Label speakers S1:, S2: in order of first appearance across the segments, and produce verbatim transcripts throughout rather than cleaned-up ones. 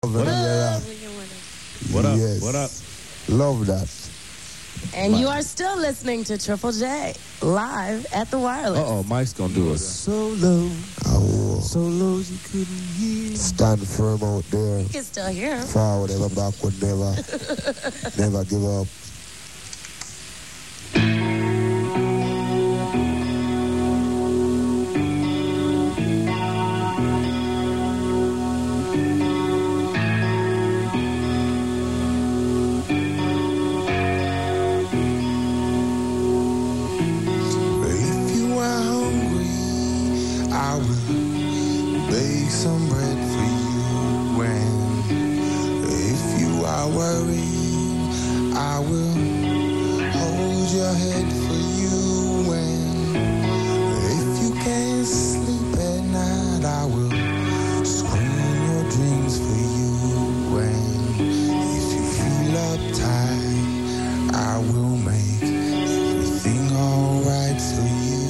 S1: What up? What up?
S2: Yes.
S1: What up?
S2: Love that.
S3: And you are still listening to Triple J live at the Wireless.
S1: Uh-oh, Mike's gonna do us.
S4: So low,
S2: Oh,
S4: so low you couldn't hear.
S2: stand firm out there.
S3: You can still hear him.
S2: Forward, ever backward, never. Never give up.
S4: If you are hungry, I will bake some bread for you. And if you are worried, I will hold your head for you. And if you can't sleep at night, I will scream your dreams for you. And if you feel uptight, I will make everything alright for you.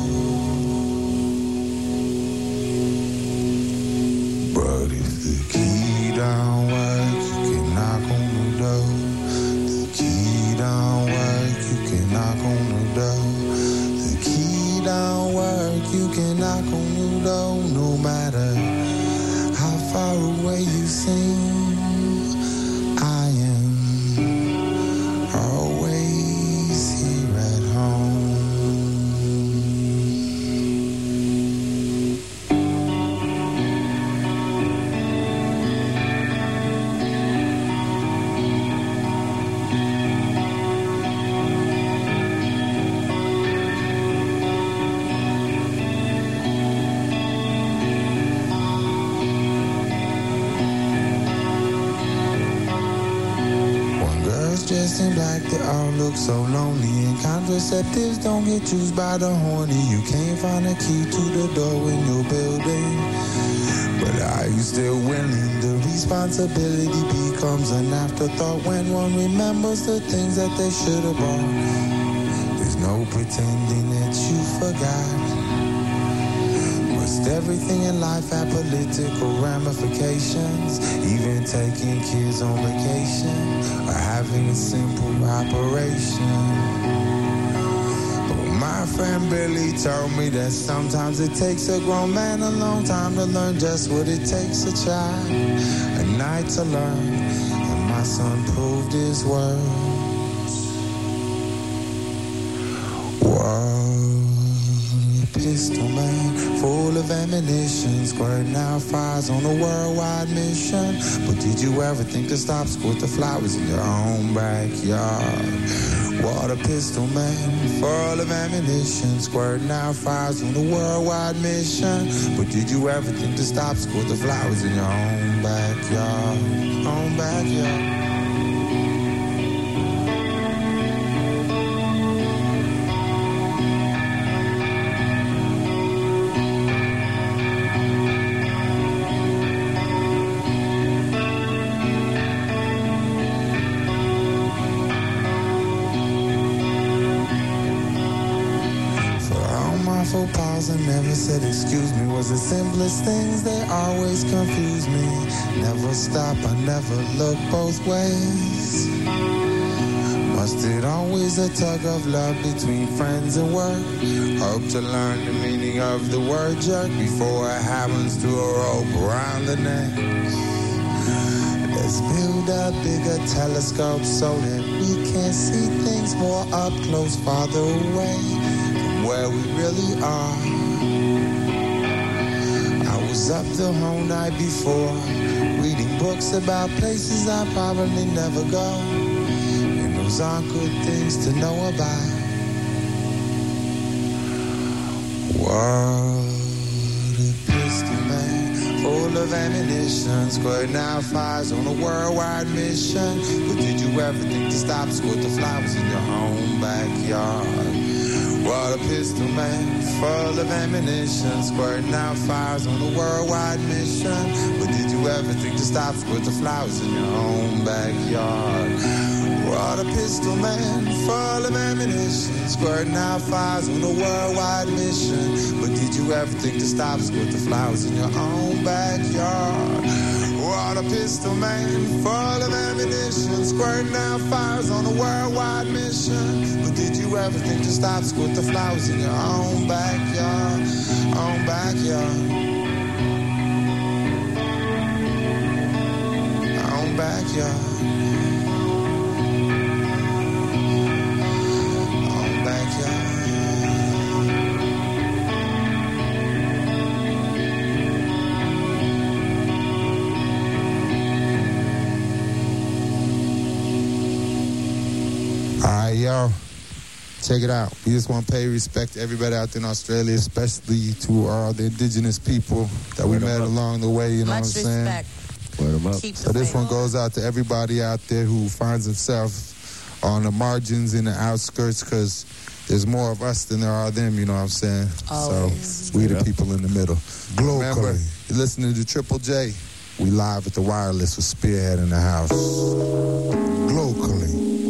S4: But if the key don't work, you can knock on the door. The key don't work, you can knock on the door. The key don't work, you can knock on the door. No matter how far away you seem, I am always here at home. When girls dressed in black, they all look so lonely. And contraceptives don't get used by the horny. You can't find a key to the door in your building. But are you still willing? The responsibility becomes an afterthought when one remembers the things that they should have bought. There's no pretending that you forgot. Must everything in life have political ramifications? Even taking kids on vacation or having a simple operation. But my friend Billy told me that sometimes it takes a grown man a long time to learn just what it takes a child a night to learn. And my son proved his words. Whoa, pistol man, full of ammunition, squirting out fires on a worldwide mission. But did you ever think to stop squirt the flowers in your own backyard? Water pistol man, full of ammunition, squirting out fires on a worldwide mission. But did you ever think to stop squirt the flowers in your own backyard? Own backyard. Faux pas and never said excuse me was the simplest things. They always confuse me. Never stop, I never look both ways. Must it always a tug of love between friends and work? Hope to learn the meaning of the word jerk before it happens to a rope around the neck. Let's build a bigger telescope so that we can see things more up close, farther away where we really are. I was up the whole night before, reading books about places I probably never go. And those aren't good things to know about. What a pistol man, full of ammunition, squirting out fires on a worldwide mission. But did you ever think to stop squirt the flowers in your own backyard? What a pistol man, full of ammunition, squirting out fires on a worldwide mission. But did you ever think to stop squirt the flowers in your own backyard? What a pistol man, full of ammunition, squirting out fires on a worldwide mission. But did you ever think to stop squirt the flowers in your own backyard? Water pistol man, full of ammunition, squirting out fires on a worldwide mission. But did you ever think to stop, squirt the flowers in your own backyard, own backyard, own backyard?
S2: Yo, check it out. We just want to pay respect to everybody out there in Australia, especially to all the indigenous people that we met along the way, you know
S3: Much
S2: what I'm saying?
S3: respect.
S1: Word 'em up.
S3: Keep
S2: So
S3: the
S2: this
S3: faith.
S2: one goes out to everybody out there who finds himself on the margins and the outskirts, because there's more of us than there are them, you know what I'm saying?
S3: Always.
S2: So we the people in the middle. Remember,
S4: Locally.
S2: you're listening to Triple J. We live at the Wireless with Spearhead in the house.